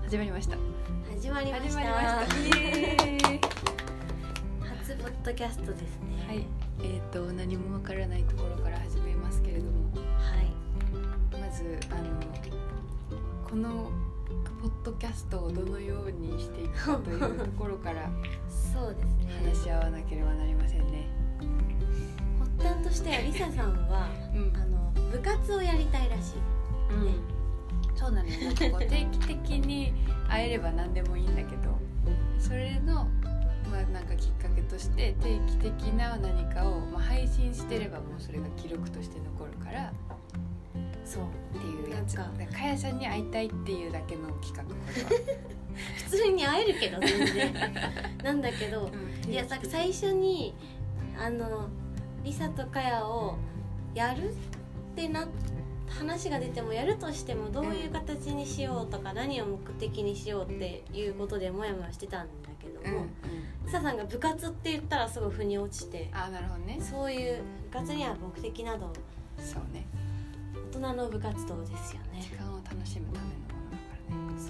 始まりました。 始まりました。 イエーイ初ポッドキャストですね。 はい。何もわからないところから始めますけれども、 はい。 まずこのポッドキャストをどのようにしていくかというところからそうですね。 話し合わなければなりませんね。 発端としてはリサさんは、部活をやりたいらしい。 そうなのよ。なんかこう定期的に会えれば何でもいいんだけど、それのなんかきっかけとして定期的な何かを、配信してればもうそれが記録として残るからそうっていうやつ。かやさんに会いたいっていうだけの企画これは普通に会えるけど全然なんだけど、いや最初にリサとかやをやるって話が出てもやるとしてもどういう形にしようとか、何を目的にしようっていうことでモヤモヤしてたんだけども、リサさんが部活って言ったらすごい腑に落ちて、 なるほどね。 そういう部活には目的など、 そうね、 大人の部活動ですよね。 時間を楽しむためのものだからね。 そう、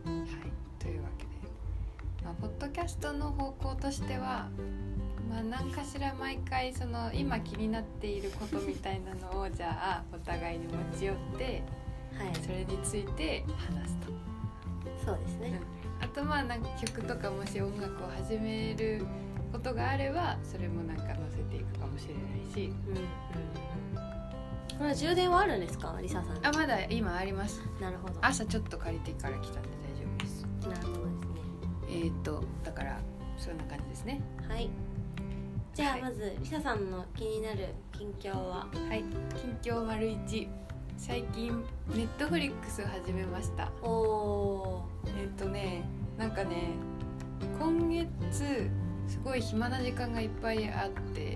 はい、というわけで、ポッドキャストの方向としては何かしら毎回その今気になっていることみたいなのをじゃあお互いに持ち寄って、それについて話すと。 そうですね。 あとなんか曲とかもし音楽を始めることがあればそれもなんか載せていくかもしれないし。 これは充電はあるんですか、リサさん？ まだ今あります。 なるほど。 朝ちょっと借りてから来たんで大丈夫です。 なるほどですね。 だからそんな感じですね。 はい。じゃあまずリサさんの気になる近況は？ はい、近況丸1。最近ネットフリックスを始めました。なんかね、今月すごい暇な時間がいっぱいあって、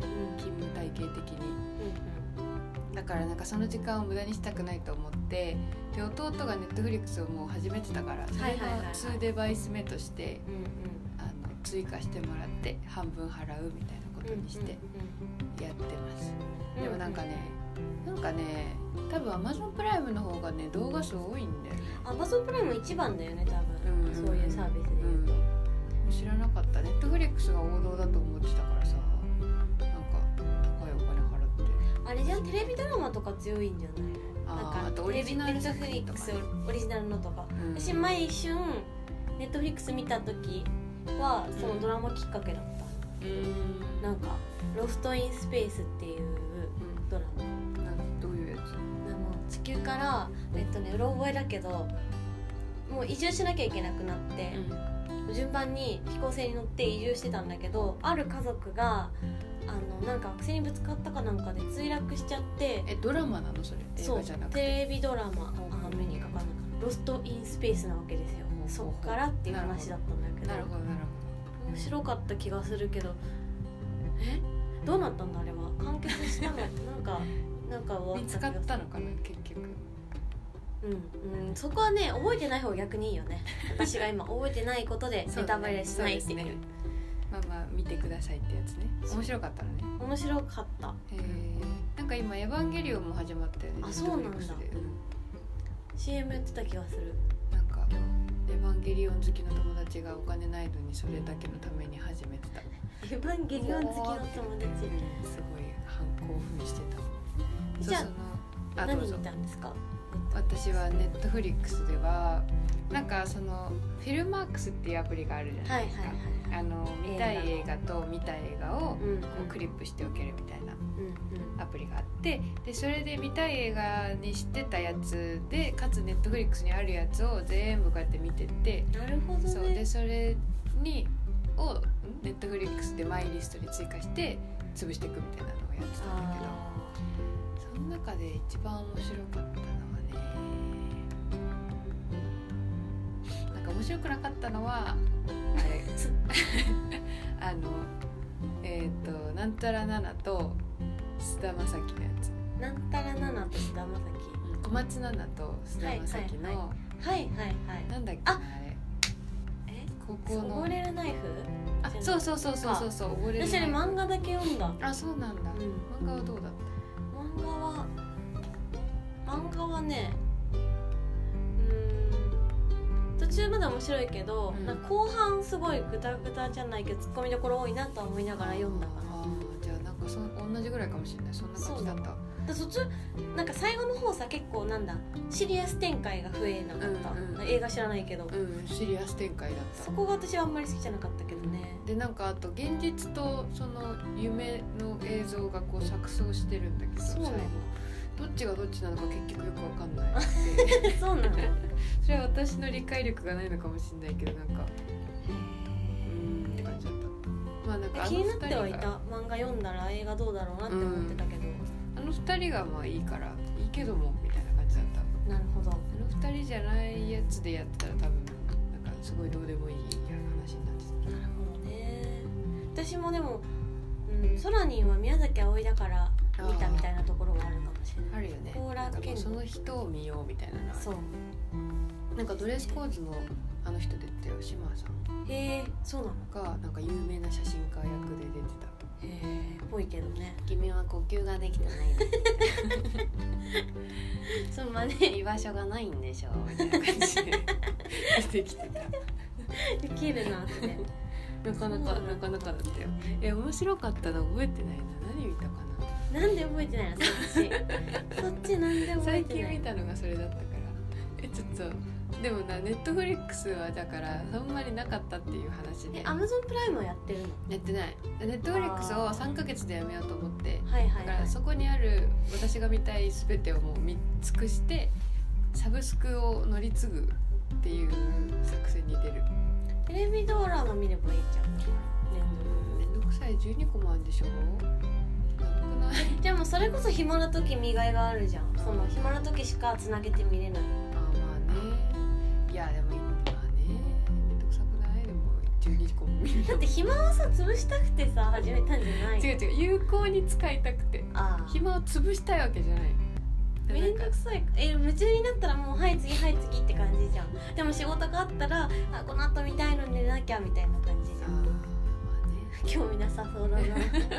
勤務体系的に、だからなんかその時間を無駄にしたくないと思って、で弟がネットフリックスをもう始めてたから、それの2デバイス目として、追加してもらって半分払うみたいなことにしてやってます。でもなんかね多分 Amazon プライムの方がね動画数多いんだよね。 Amazon プライム一番だよね多分、そういうサービスで言うと、 知らなかった。ネットフリックスが王道だと思ってたからさ、なんか高いお金払って。 あれじゃん、テレビドラマとか強いんじゃないの？なんかあとオリジナルネットフリックスオリジナルのとか、私前一瞬ネットフリックス見た時はそのドラマきっかけだった。なんかロストインスペースっていうドラマ。 どういうやつ？ 地球からうろ覚えだけどもう移住しなきゃいけなくなって、順番に飛行船に乗って移住してたんだけど、ある家族がなんか惑星にぶつかったかなんかで墜落しちゃって。 ドラマなのそれ？映画じゃなくて。 テレビドラマ、目にかかんなかったロストインスペースなわけですよ。そっからっていう話だったんだけど。 なるほど面白かった気がするけど、どうなったんだあれは。完結したのなんか終わった。見つかったのかな結局。そこはね覚えてない方が逆にいいよね。私が今覚えてないことでネタバレしないっていう。 見てくださいってやつね。面白かったのね。 面白かった。 なんか今エヴァンゲリオンも始まったよね。 そうなんだ。CM やってた気がする。 なんかエヴァンゲリオン好きの友達がお金ないのにそれだけのために始めてた。 エヴァンゲリオン好きの友達、 すごい興奮してた。 じゃあ何見たんですか？ 私はネットフリックスではなんかそのフィルマークスっていうアプリがあるじゃないですか。見たい映画と見たい映画をこうクリップしておけるみたいなアプリがあって、でそれで見たい映画にしてたやつでかつネットフリックスにあるやつを全部こうやって見てって、 なるほどね。 そうでそれをネットフリックスでマイリストに追加して潰していくみたいなのをやってたんだけど、その中で一番面白かったのはね、なんか面白くなかったのはなんたらナナと菅田将暉のやつ。 なんたらナナと菅田将暉、 小松菜奈と菅田将暉のなんだっけあれ、高校の溺れるナイフ。 そう溺れる。 私あれ漫画だけ読んだ。 そうなんだ。漫画はどうだった？ 漫画はね、途面白いけど、なんか後半すごいグダグダじゃないけどツッコミどころ多いなとは思いながら読んだかな。 じゃあなんか同じぐらいかもしれない。そんな感じだった。 途中なんか最後の方さ結構なんだシリアス展開が増えなかった、映画知らないけど、 シリアス展開だった。 そこが私はあんまり好きじゃなかったけどね。 でなんかあと現実とその夢の映像がこう錯綜してるんだけど、最後どっちがどっちなのか結局よくわかんないってそうなのそれは私の理解力がないのかもしれないけど、なんかって感じだった。まあなんか気になってはいた。漫画読んだら映画どうだろうなって思ってたけど、 あの二人がまあいいからいいけどもみたいな感じだった。 なるほど。 あの二人じゃないやつでやったら多分なんかすごいどうでもいい話になってた。 なるほどね。私もでも、ソラニンは宮崎あおいだから見たみたいなところがあるかもしれない。 あるよね。 コーラなんかその人を見ようみたいなの。 そう。 なんかドレスコーズのあの人出てたよ、島さん。 へえ、そうなのがなんか有名な写真家役で出てた。 へえ、ぽいけどね。 君は呼吸ができてないのそうまね居場所がないんでしょみたいな感じで出てきてた。 できるなってなかなかだったよ。面白かったの覚えてないな。何見たかな。なんで覚えてないのそっちそっちなんで覚えてない。 最近見たのがそれだったから。ちょっとでもな、ネットフリックスはだからあんまりなかったっていう話で。 アマゾンプライムはやってるの？ やってない。ネットフリックスを3ヶ月でやめようと思って、だからそこにある私が見たい全てをもう見尽くしてサブスクを乗り継ぐっていう作戦に出る。 テレビドラマ見ればいいじゃん。 めんどくさい。12個もあるんでしょ。なくない？ じゃあもうそれこそ暇な時見がいがあるじゃん。その暇な時しかつなげて見れない。 まあね。いやでもまあね、めんどくさくない？でも12個も見る。 だって暇をさ潰したくてさ始めたんじゃない？ 違う有効に使いたくて。暇を潰したいわけじゃない。 めんどくさい。夢中になったらもうはい次って感じじゃん。でも仕事があったらこの後見たいのに寝なきゃみたいな感じじゃん。まあね、興味なさそうだななる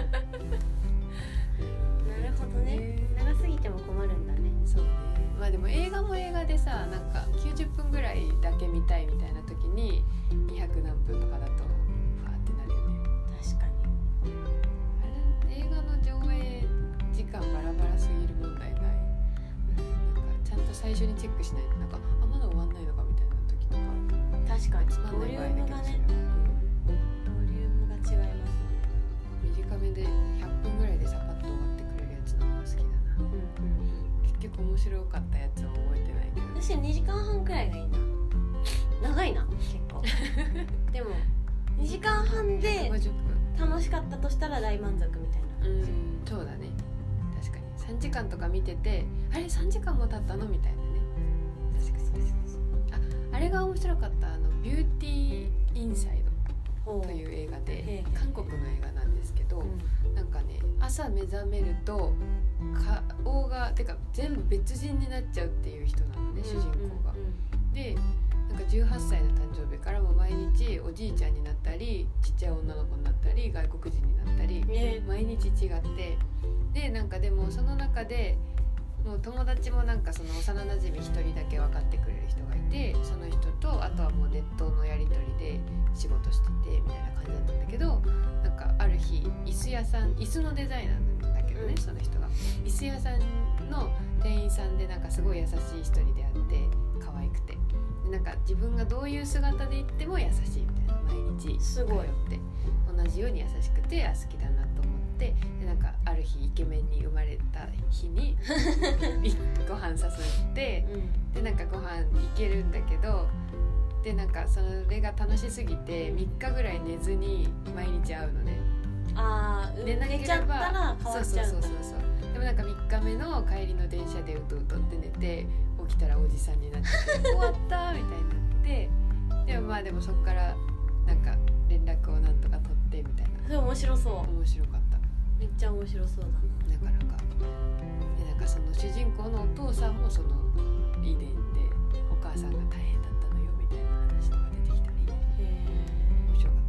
ほどね。長すぎても困るんだね。 そうね。まあでも映画も映画でさ、なんか90分ぐらいだけ見たいみたいな時に200何分とかだとファーってなるよね。 確かに。 あれ映画の上映時間バラバラすぎる問題ない？なんかちゃんと最初にチェックしないとなんかまだ終わんないのかみたいな時とか。 確かに。 つまんない場合だけどそれは。 ボリュームが違いますね。 短めで100分ぐらいでサパッと終わってくれるやつの方が好きだな。結局面白かったやつは覚えてないけど。 私は2時間半くらいがいいな。長いな結構でも2時間半で楽しかったとしたら大満足みたいな。 そうだね。確かに3時間とか見ててあれ3時間も経ったのみたいなね。確かにあれが面白かった。ビューティーインサイドという映画で韓国の映画なんですけど、なんかね朝目覚めると顔がてか全部別人になっちゃうっていう人なのね、主人公が。でなんか18歳の誕生日からも毎日おじいちゃんになったりちっちゃい女の子になったり外国人になったり、毎日違って、でなんかでもその中でもう友達もなんかその幼なじみ一人だけ分かってくれる人がいて、その人とあとはもうネットのやり取りで仕事しててみたいな感じだったんだけど、なんかある日椅子のデザイナーなんだけどね、その人が椅子屋さんの店員さんでなんかすごい優しい一人であって可愛くて、でなんか自分がどういう姿で行っても優しいみたいな、毎日通って同じように優しくて好きだなと思って、でなんかある日イケメンに生まれた日にご飯誘って、でなんかご飯行けるんだけど、でなんかそれが楽しすぎて3日ぐらい寝ずに毎日会うのね。 寝ちゃったら変わっちゃうんだ。 そうでもなんか3日目の帰りの電車でうとうとって寝て起きたらおじさんになって終わったみたいになって、でもまあでもそっからなんか連絡をなんとか取ってみたいな。 それ面白そう。 面白かった。 めっちゃ面白そうだな。 なかなかでなんかその主人公のお父さんもその遺伝でお母さんが大変だったのよみたいな話とか出てきたり、面白かった。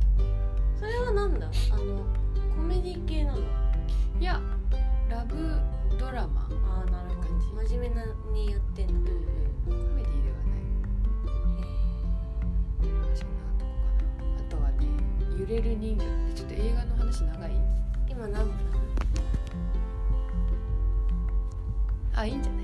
それはなんだコメディ系なの？ いやラブドラマ。 なるほど。真面目なにやってんだ。 コメディではない。 れる人魚ってちょっと映画の話長い？ 今何分？ あ、いいんじゃない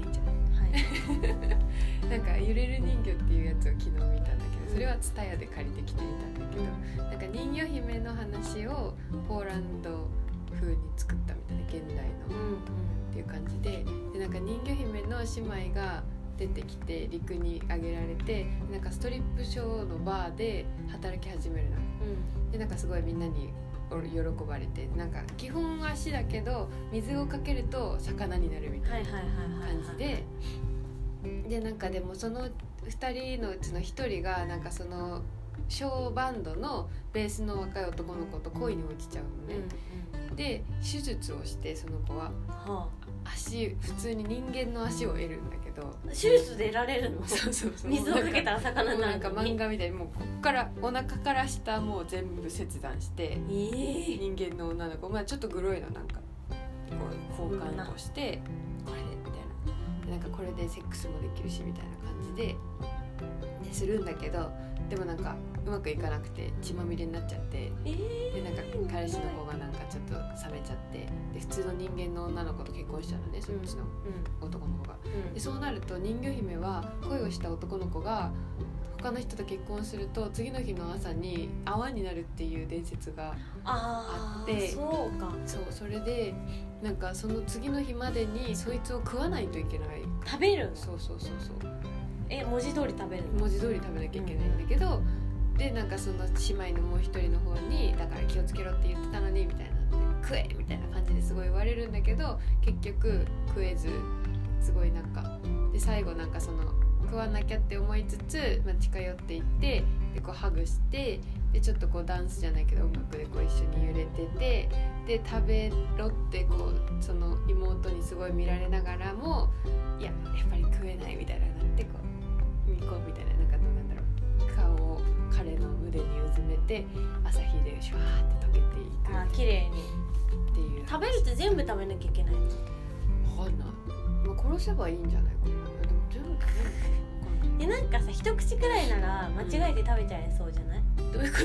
なんか揺れる人魚っていうやつを昨日見たんだけど、それはツタヤで借りてきてみたんだけど、なんか人魚姫の話をポーランド風に作ったみたいな、現代の、っていう感じで、なんか人魚姫の姉妹が出てきて陸に上げられて、なんかストリップショーのバーで働き始めるの、でなんかすごいみんなに喜ばれて、なんか基本足だけど水をかけると魚になるみたいな感じで、でなんかでもその2人のうちの1人がなんかそのショーバンドのベースの若い男の子と恋に落ちちゃうのね、で手術をしてその子は、足普通に人間の足を得るんだけど、 手術で得られるの？ そう水をかけたら魚になるのに。 なんか漫画みたいにもうこっからお腹から下もう全部切断して、人間の女の子、まあちょっとグロいの、なんかこう交換をしてこれでみたいな、なんかこれでセックスもできるしみたいな感じでするんだけど、でもなんかうまくいかなくて血まみれになっちゃって、でなんか彼氏の方がなんかちょっと冷めちゃって、で普通の人間の女の子と結婚しちゃうのね、そっちの男の子が、でそうなると人魚姫は恋をした男の子が他の人と結婚すると次の日の朝に泡になるっていう伝説があって、 そうか、 それでなんかその次の日までにそいつを食わないといけない。 食べる？ そう文字通り食べるの？ 文字通り食べなきゃいけないんだけど、でなんかその姉妹のもう一人の方にだから気をつけろって言ってたのにみたいな、食えみたいな感じですごい言われるんだけど、結局食えず、すごいなんかで最後なんかその食わなきゃって思いつつ、近寄っていってでこうハグして、でちょっとこうダンスじゃないけど音楽でこう一緒に揺れてて、で食べろってこうその妹にすごい見られながらも、いややっぱり食えないみたいななってこうみたいな、なんかどうなんだろう、顔を彼の腕にうずめて朝日でシュワーって溶けていく、 綺麗にっていう。 食べるって全部食べなきゃいけないの？ わかんない、殺せばいいんじゃないかな。でも全部食べるのかな。 なんかさ、一口くらいなら間違えて食べちゃいそうじゃない？ どういうこと？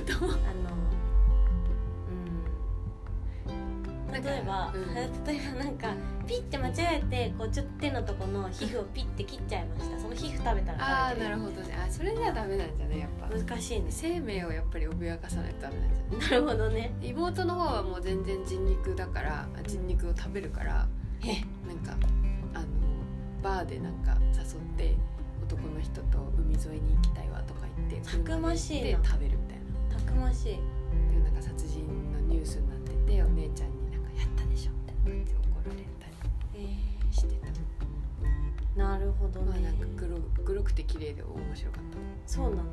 例えばなんかピッて間違えてこうちょっと手のとこの皮膚をピッて切っちゃいました。その皮膚食べたら食べてる。 なるほどね。それじゃダメなんじゃね、やっぱ難しいね。 生命をやっぱり脅かさないとダメなんじゃない？ なるほどね。 妹の方はもう全然人肉だから、人肉を食べるから、なんかバーでなんか誘って男の人と海沿いに行きたいわとか言って、 たくましいな。 食べるみたいな。 たくましい。 でなんか殺人のニュースになってて、お姉ちゃんになんかやったでしょみたいな感じで怒られたりしてた。 なるほどね。 なんかグロくて綺麗で面白かった。 そうなんだ。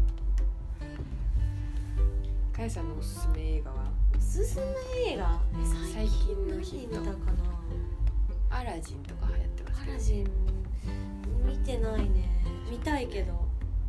かやさんのおすすめ映画は？ おすすめ映画？ 最近のヒット。 見たかな。 アラジンとか流行ってますけど。 アラジン見てないね。見たいけど。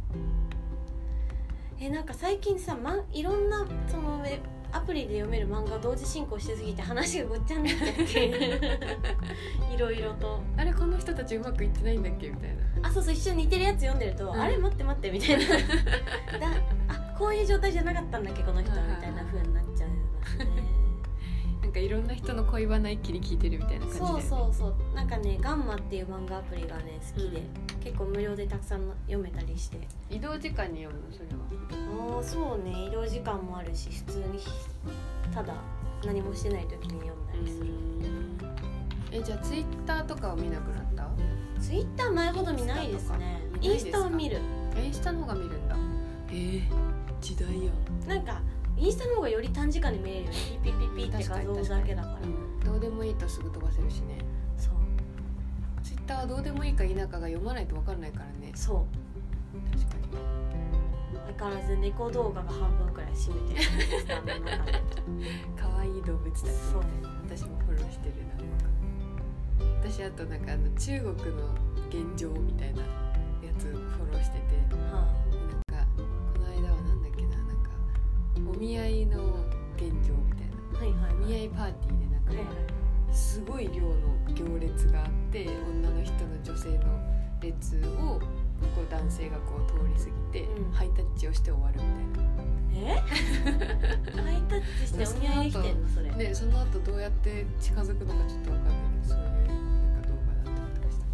なんか最近さ、いろんなそのアプリで読める漫画同時進行してすぎて話がごっちゃになっちゃっていろいろと、 あれこの人たちうまくいってないんだっけみたいな。 そう一緒に似てるやつ読んでると、あれ待って待ってみたいなこういう状態じゃなかったんだっけこの人みたいな風になっちゃうますねなんかいろんな人の恋バナ一気に聞いてるみたいな感じで、 そうなんかね、ガンマっていう漫画アプリがね好きで、結構無料でたくさん読めたりして。 移動時間に読むのそれは？ そうね、移動時間もあるし、普通にただ何もしてない時に読んだりする。 じゃあツイッターとかを見なくなった？ ツイッター前ほど見ないですね。インスタを見る。 インスタの方が見るんだ。時代や。 なんかインスタの方がより短時間で見れるよね。ピピピピって画像だけだから、 どうでもいいとすぐ飛ばせるしね。 そう。 ツイッターはどうでもいいか否かが読まないと分かんないからね。 そう。 確かに。 相変わらず猫動画が半分くらい占めてるインスタの中で。 可愛い動物たち。そう。私もフォローしてるな。私あとなんか中国の現状みたいなやつフォローしてて、なんかこの間はなんだっけな、なんかお見合いの現状みたいな、お見合いパーティーでなんか、すごい量の行列があって、女の人の女性の列をこう男性がこう通り過ぎて、ハイタッチをして終わるみたいな。 ハイタッチしてお見合いできてんのそれね、その後どうやって近づくのかちょっと分かんないけど、そういうなんか動画だったりとかした。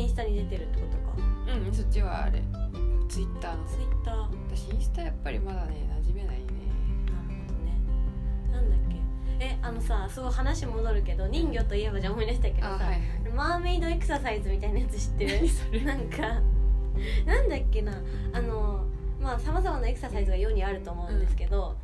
がインスタに出てるってことか。 そっちはあれツイッターの。 ツイッター。 私インスタやっぱりまだね馴染めないね。 なるほどね。なんだっけ、さ、すごい話戻るけど、人魚といえばじゃ思い出したけどさ、はいはい、マーメイドエクササイズみたいなやつ知ってる？ 何それ？ なんかなんだっけな、まあさまざまなエクササイズが世にあると思うんですけど、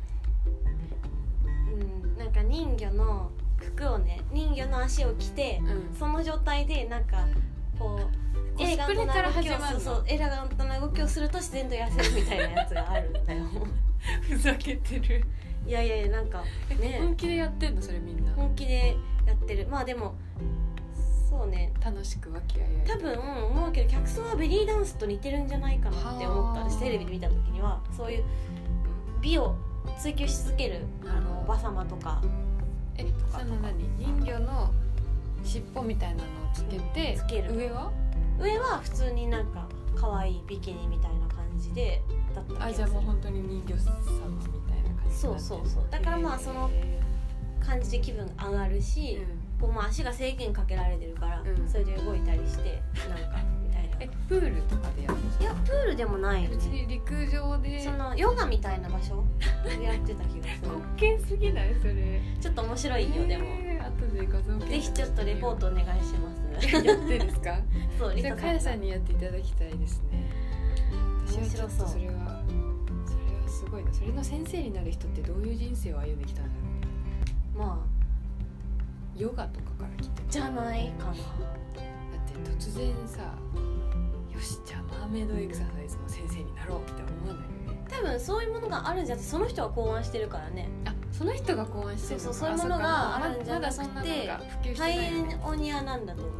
なんか人魚の服をね、人魚の足を着て、その状態でなんかこうエレガントな動きをエレガントな動きをすると自然と痩せるみたいなやつがあるんだよ。 ふざけてる。 いやいやなんかね、 本気でやってんのそれみんな。 本気でやってる。まあでもそうね、 楽しく和気あいあい。 多分思うけど客層はベリーダンスと似てるんじゃないかなって思った。私テレビで見た時にはそういう美を追求し続けるおばさまとか。 その何？人魚の尻尾みたいなのをつけて、 つける。上は普通になんか可愛いビキニみたいな感じでだった気がする。 じゃあもう本当に人魚様みたいな感じ。 そうだからまあその感じで気分上がるし、こうまあ足が制限かけられてるから、それで動いたりしてなんかみたいな。 プールとかでやるんですか？ いやプールでもないよね。 別に陸上でそのヨガみたいな場所でやってた気がする。 滑稽すぎないそれ？ ちょっと面白いよ。でも後で画像ぜひちょっとレポートお願いします。 やってですか？ そう、 リサカヤさんにやっていただきたいですね。私はちょっとそれはすごいな。それの先生になる人ってどういう人生を歩んできたんだろう。 まあヨガとかから来てじゃないかな。だって突然さ、よしじゃあマーメイドエクササイズの先生になろうって思わないよね。 多分そういうものがあるんじゃなくて、その人が考案してるからね。 その人が考案してるのか。 そういうものがあるんじゃなくて、パイオニアなんだと思う。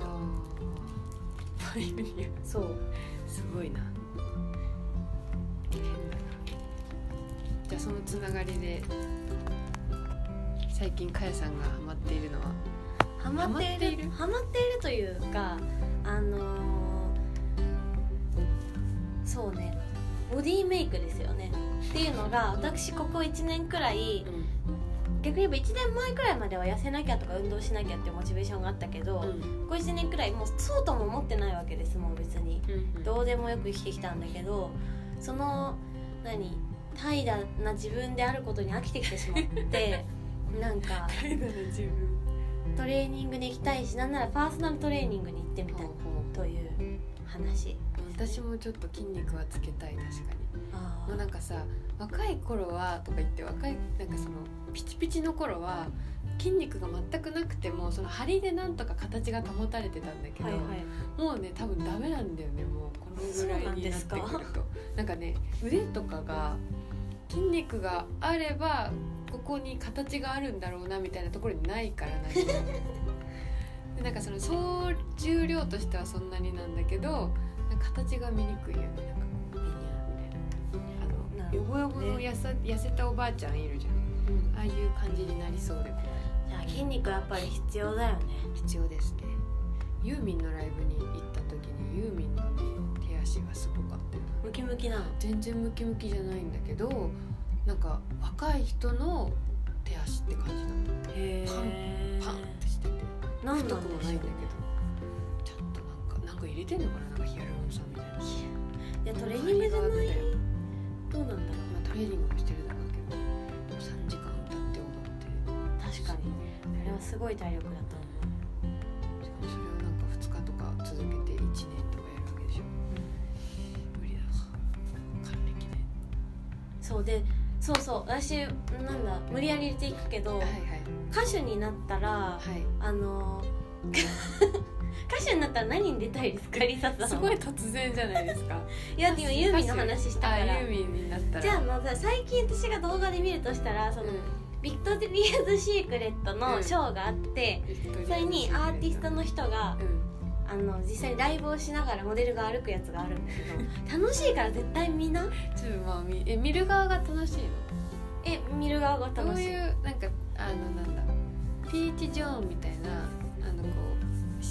パイオニア。そうすごいな。変だな。じゃあそのつながりで最近かやさんがハマっているのは？ ハマっているというか、そうね、ボディメイクですよね。っていうのが、私ここ1年くらい、逆に言えば1年前くらいまでは痩せなきゃとか運動しなきゃっていうモチベーションがあったけど、ここ1年くらいもうそうとも思ってないわけです。もう別に、どうでもよく生きてきたんだけど、その怠惰な自分であることに飽きてきてしまってなんか怠惰な自分、 トレーニングに行きたいし、なんならパーソナルトレーニングに行ってみたいという話。 私もちょっと筋肉はつけたい。確かに。もうなんかさ、若い頃はとか言って、なんかそのピチピチの頃は筋肉が全くなくてもその張りでなんとか形が保たれてたんだけど、もうね多分ダメなんだよね。もうこのぐらいになってくるとなんかね、腕とかが筋肉があればここに形があるんだろうなみたいなところにないからでなんかその総重量としてはそんなになんだけど、なんか形が見にくいよね。なんかビニャーみたいな、ヨボヨボの痩せたおばあちゃんいるじゃん、ああいう感じになりそうで怖い。 じゃあ筋肉やっぱり必要だよね。 必要ですね。ユーミンのライブに行った時にユーミンのね手足がすごかったよ。 ムキムキなの？ 全然ムキムキじゃないんだけど、なんか若い人の手足って感じなの。 へー、パンってしてて、 なんなんでしょう。 太くもないんだけど、ちゃんとなんか入れてんのかな、なんかヒアルロン酸みたいな。 いやトレーニングじゃない？どうなんだろう。 トレーニングもしてるだろうけど、3時間歌って踊って。 確かにあれはすごい体力だと思う。 しかもそれをなんか2日とか続けて1年とかやるわけでしょ、無理だわ、還暦で。そうで、 そう私なんだ、無理やり入れていくけど、歌手になったら、歌手になったら何に出たいですか、リサさん？ すごい突然じゃないですか。 いや今ユーミンの話したから。 ユーミンになったら。 じゃあ最近私が動画で見るとしたら、その、ビクトリアズ・シークレットのショーがあって、それにアーティストの人が、実際にライブをしながらモデルが歩くやつがあるんだけど楽しいから絶対見な。 ちょっとまあ見る側が楽しいの？ 見る側が楽しい。 どういうなんかなんだ、ピーチ・ジョーンみたいなこう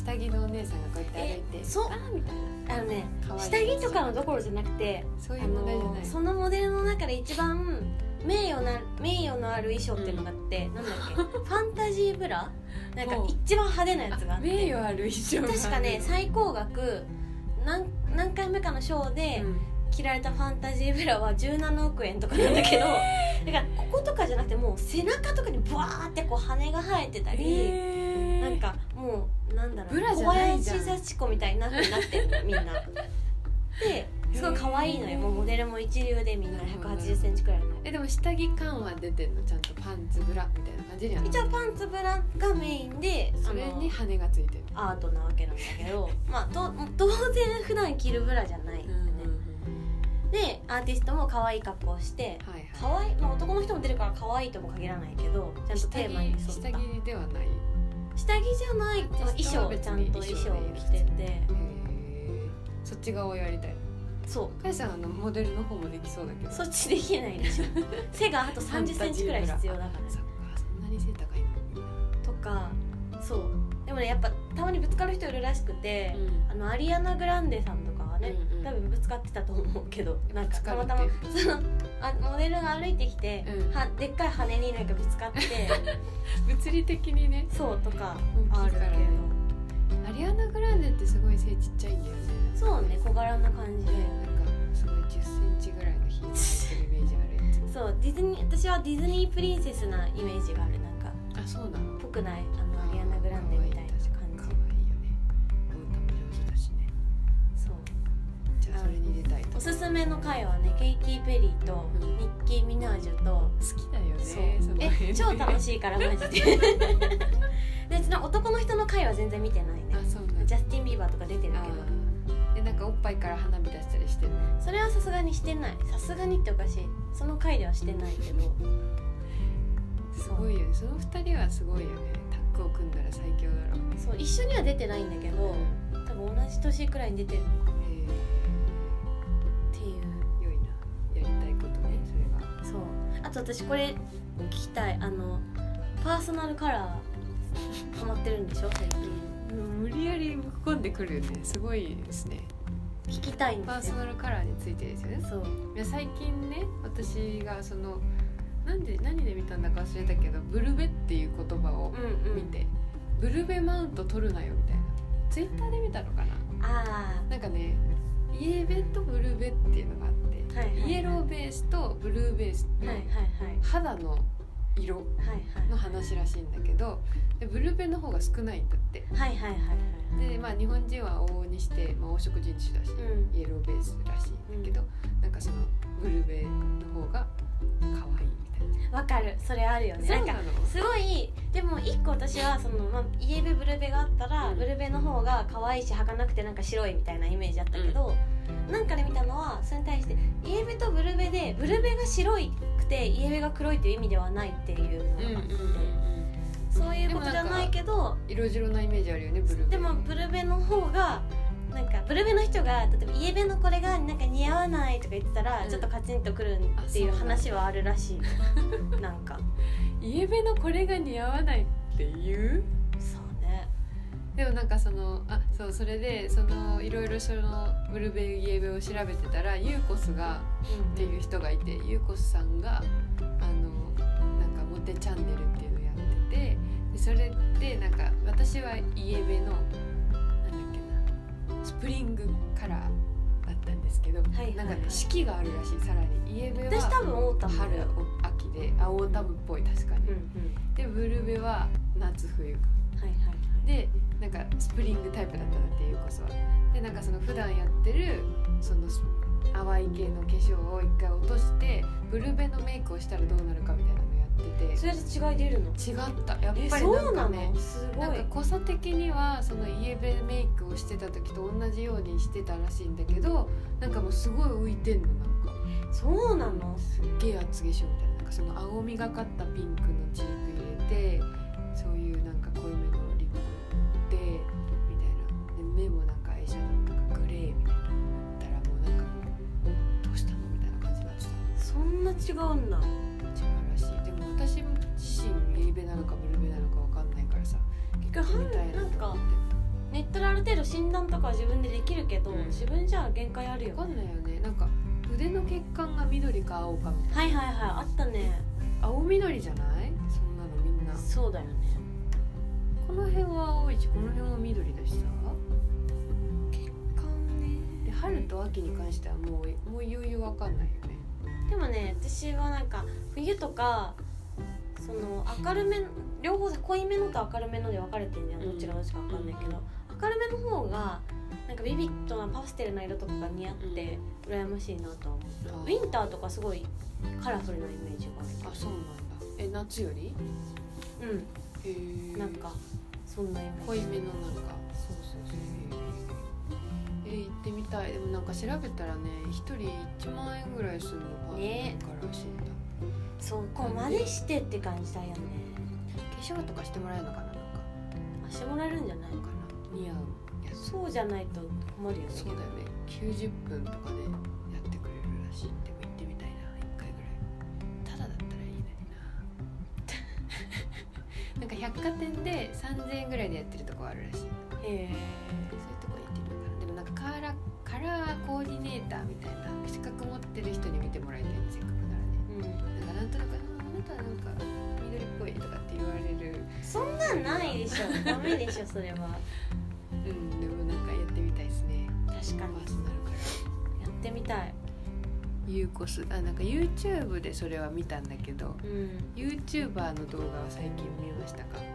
下着のお姉さんがこうやって歩いてそうあーみたいな下着とかのどころじゃなくて、 そういう問題じゃない。 そのモデルの中で一番名誉のある衣装っていうのがあって、なんだっけファンタジーブラなんか一番派手なやつがあって、 名誉ある衣装が確かね最高額何回目かのショーで着られたファンタジーブラは17億円とかなんだけど、だからこことかじゃなくてもう背中とかにブワーってこう羽が生えてたり、なんかもうなんだろう、小林幸子みたいな風になってるのみんなですごい可愛いのよ。もうモデルも一流でみんな180センチくらいの。 でも下着感は出てんの？ちゃんとパンツブラみたいな感じにはなる？ 一応パンツブラがメインで、 それに羽がついてるアートなわけなんだけどまあ当然普段着るブラじゃないんだよね、でアーティストも可愛い格好をして、可愛い、まあ、男の人も出るから可愛いとも限らないけど、ちゃんとテーマに沿った下着ではない、 下着じゃない、衣装ちゃんと衣装を着てて、 そっち側をやりたい。 そうかやさんモデルの方もできそうだけど、 そっちできないでしょ背があと30センチくらい必要だからね。 そっか、そんなに背高いのとか、そうでもねやっぱたまにぶつかる人いるらしくて、アリアナ・グランデさんとかはね、多分ぶつかってたと思うけど、なんかたまたまそのモデルが歩いてきて、でっかい羽になんかぶつかって物理的にね、 そうとかあるけど、 アリアナ・グランデってすごい背ちっちゃいんだよね。 そうね、小柄な感じで、 なんかすごい10センチぐらいのヒール履いてるイメージある。 そう私はディズニープリンセスなイメージがある。なんかそうなの？ ぽくない、アリアナ・グランデみたいな感じ。 可愛いよね。歌も上手だしね。 そう。 じゃあそれに出たいと。 おすすめの回はね、ケイティ・ペリーとニッキー・ミナージュと、 好きだよね。 超楽しいからマジで。でうちの男の人の回は全然見てないね。 そうなんだ。 ジャスティン・ビーバーとか出てるけど。 なんかおっぱいから花火出したりしてるの？ それはさすがにしてない。さすがにっておかしい。その回ではしてないけど。 すごいよね。その2人はすごいよね。タッグを組んだら最強だろうね。 そう、一緒には出てないんだけど、多分同じ年くらいに出てるのかな。っていう。 良いな。やりたいことね、それが。 そう。あと私これ聞きたい。パーソナルカラーハマってるんでしょ最近。 無理やりぶっ込んでくるよね。すごいですね。 聞きたいんですよ。 パーソナルカラーについてですよね。 そう。 いや最近ね、私がその何で見たんだか忘れたけど、ブルベっていう言葉を見て、ブルベマウント取るなよみたいな、ツイッターで見たのかな。なんかね、イエベとブルベっていうのがあって、イエローベースとブルーベースの肌の色の話らしいんだけど、でブルベの方が少ないんだって。で、まあ日本人は往々にして、黄色人種だし、イエローベースらしいんだけど、なんかそのブルベの方が可愛いみたいな。 わかる、それあるよね。なんかすごい。でも一個私はその、イエベブルベがあったら、ブルベの方が可愛いし儚くてなんか白いみたいなイメージあったけど、なんかで見たのはそれに対してイエベとブルベで、ブルベが白くてイエベが黒いという意味ではないっていうのがあって、そういうことじゃないけど色白なイメージあるよね、ブルベ。 でもブルベの方がなんかブルベの人が例えばイエベのこれがなんか似合わないとか言ってたら、ちょっとカチンとくるっていう話はあるらしい。なんかイエベのこれが似合わないっていう。 そうね。 でもなんかそれでいろいろそのブルベイエベを調べてたら、ユーコスがっていう人がいて、ユーコスさんがなんかモテチャンネルっていうのをやってて、でそれでなんか私はイエベのスプリングカラーだったんですけど、なんかね、四季があるらしい。さらにイエベは私多分オータム、 春秋で、オータムっぽい、確かに、でブルベは夏冬、でなんかスプリングタイプだったんだって、いうこそは。でなんかその普段やってるその淡い系の化粧を一回落としてブルベのメイクをしたらどうなるかみたいなのやってて、 それで違い出るの？ 違った。やっぱりなんかね、 すごい。 なんか濃さ的にはそのイエベメイクをしてた時と同じようにしてたらしいんだけど、なんかもうすごい浮いてんの。なんかそうなの？ すっげえ厚化粧みたいな、なんかその青みがかったピンクのチーク入れて、そういうなんか濃いめのリップでみたいな。で目もなんかアイシャドウなんかグレーみたいな。だったらもうなんかもうどうしたのみたいな感じになってた。 そんな違うんだ。 違うらしい。でも私自身イエベなのかブルベなのかわかんないからさ、 結局なんかネットである程度診断とかは自分でできるけど、自分じゃ限界あるよね。 分かんないよね。なんか腕の血管が緑か青かみたいな。 はいはいはい、あったね。 青緑じゃない？そんなのみんな。 そうだよね。 この辺は青いし、この辺は緑だしさ。 血管ね。 で春と秋に関してはもう余裕わかんないよね。 でもね、私はなんか冬とかその明るめ、両方濃いめのと明るめので分かれてるじゃん。どっちがどっちか分かんないけど、明るめの方がなんかビビッドなパステルな色とかが似合って羨ましいなとは思った。ウィンターとかすごいカラフルなイメージがある。 あ、そうなんだ。夏より？ うん。へえ。なんかそんなイメージ。 濃いめのなんか。そうそうそう。行ってみたい。でもなんか調べたらね、1人1万円ぐらいするのかね。からしいんだ。 そう、こう真似してって感じだよね。 化粧とかしてもらえるのかな、なんか。 してもらえるんじゃないかな。 似合うやつ。そうじゃないと困るよね。 そうだよね。90分とかでやってくれるらしい。でも行ってみたいな、1回ぐらい。ただだったらいいのにな。なんか百貨店で3000円ぐらいでやってるとこあるらしい。へえ。そういうとこ行ってみようかな。でもなんかカラーコーディネーターみたいな資格持ってる人に見てもらいたいんですよ。なんとなくあなたなんか緑っぽいとかって言われる。 そんなんないでしょ。ダメでしょそれは。 でもなんかやってみたいですね。 確かに。 パーソナルからやってみたい。 ユーコス、なんか YouTube でそれは見たんだけど、YouTuber の動画は最近見ましたか？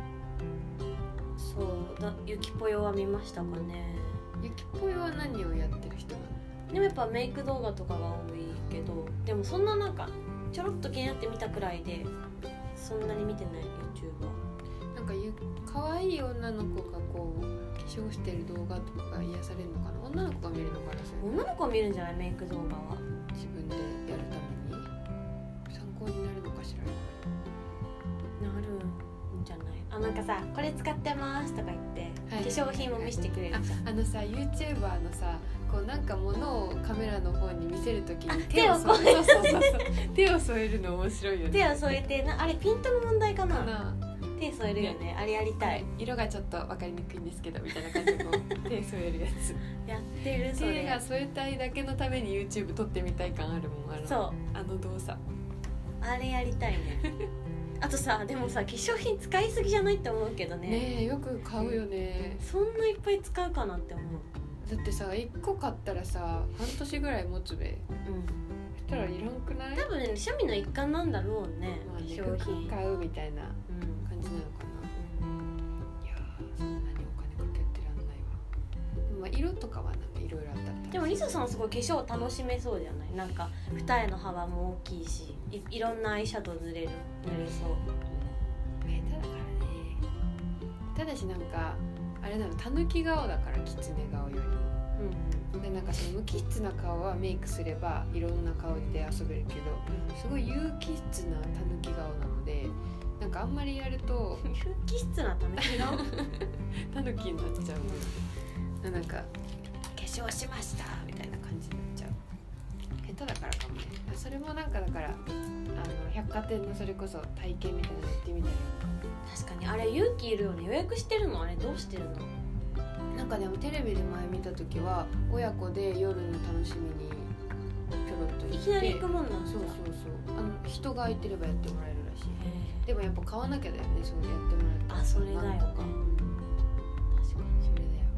そうだ、ゆきぽよは見ましたかね。 ゆきぽよは何をやってる人なの？ でもやっぱメイク動画とかが多いけど、でもそんななんかちょろっと気になって見たくらいでそんなに見てない YouTuber。 なんか可愛い女の子がこう化粧してる動画とかが癒されるのかな。女の子が見るのかな。 女の子が見るんじゃない？メイク動画は自分でやるために参考になるのかしら。 なるんじゃない？なんかさ、これ使ってますとか言って、化粧品も見せてくれるじゃん。 さ YouTuber のさ、こうなんか物をカメラの方に見せるときに手を添えて手を添えるの面白いよね。 手を添えてあれピントの問題かな。手添えるよね。あれやりたい。 色がちょっと分かりにくいんですけどみたいな感じでこう手添えるやつやってる。それ手が添えたいだけのために YouTube 撮ってみたい感あるもん。 そうあの動作あれやりたいね。あとさ、でもさ、化粧品使いすぎじゃないって思うけどね。 ねえ、よく買うよね。 そんないっぱい使うかなって思う。 だってさ、1個買ったらさ半年ぐらい持つべ。そしたらいらんくない？ 多分ね、趣味の一環なんだろうね。 化粧品買うみたいな感じなのかな。いやー、そんなにお金かけてらんないわ。色とかはなんかいろいろあったり。 でもリサさんはすごい化粧を楽しめそうじゃない？なんか二重の幅も大きいし、いろんなアイシャドウ塗れそう。 下手だからね。ただしなんかあれなの、たぬき顔だから、きつね顔より。でなんかその無機質な顔はメイクすればいろんな顔で遊べるけど、すごい有機質なたぬき顔なので、なんかあんまりやると有機質なたぬき顔たぬきになっちゃう。なんか化粧しましたみたいな感じになっちゃう。下手だからかもね。それもなんかだから百貨店のそれこそ体験みたいなのやってみたりとか。 確かにあれ勇気いるよね。予約してるの？あれどうしてるの？ なんかでもテレビで前見た時は親子で夜の楽しみにぴょろっと行って、 いきなり行くもんなんですか？ そう人が空いてればやってもらえるらしい。でもやっぱ買わなきゃだよね、そうやってもらえる。 それだよね。確かにそれだよ。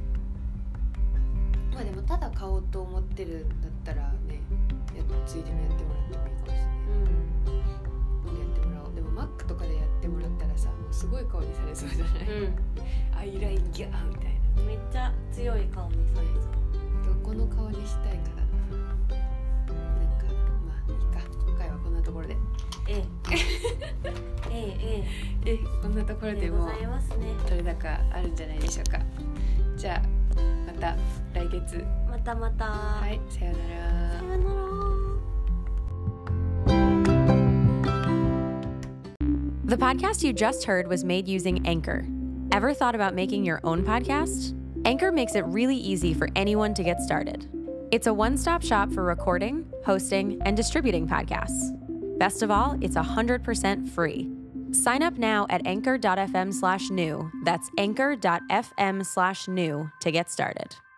まあでもただ買おうと思ってるんだったらね、ついでにやってもらってもいいかもしれない。やってもらおう。でもマックとかでやってもらったらさ、もうすごい顔にされそうじゃない？アイラインギャーみたいな。 めっちゃ強い顔にされそう。どこの顔にしたいかだな。なんかまあいいか。今回はこんなところで。こんなところでも取れ高あるんじゃないでしょうか。じゃあまた来月。 また。 はい、さようなら。 さようなら。 The podcast you just heard was made using Anchor. Ever thought about making your own podcast? Anchor makes it really easy for anyone to get started. It's a one-stop shop for recording, hosting, and distributing podcasts. Best of all, it's 100% free. Sign up now at anchor.fm/new. That's anchor.fm/new to get started.